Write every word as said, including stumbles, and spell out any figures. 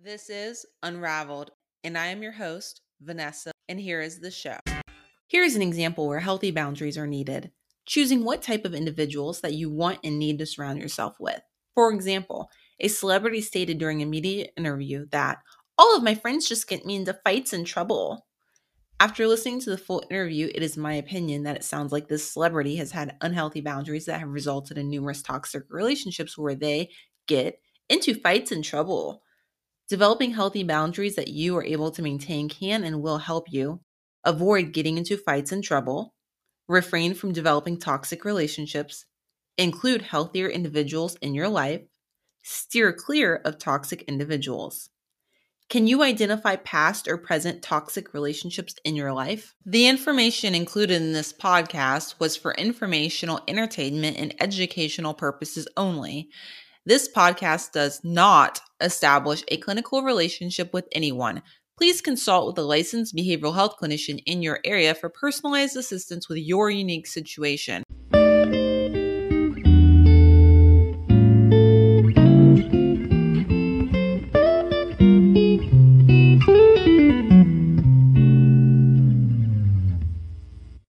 This is Unraveled, and I am your host, Vanessa, and here is the show. Here is an example where healthy boundaries are needed. Choosing what type of individuals that you want and need to surround yourself with. For example, a celebrity stated during a media interview that all of my friends just get me into fights and trouble. After listening to the full interview, it is my opinion that it sounds like this celebrity has had unhealthy boundaries that have resulted in numerous toxic relationships where they get into fights and trouble. Developing healthy boundaries that you are able to maintain can and will help you avoid getting into fights and trouble, refrain from developing toxic relationships, include healthier individuals in your life, steer clear of toxic individuals. Can you identify past or present toxic relationships in your life? The information included in this podcast was for informational, entertainment, and educational purposes only. This podcast does not establish a clinical relationship with anyone. Please consult with a licensed behavioral health clinician in your area for personalized assistance with your unique situation.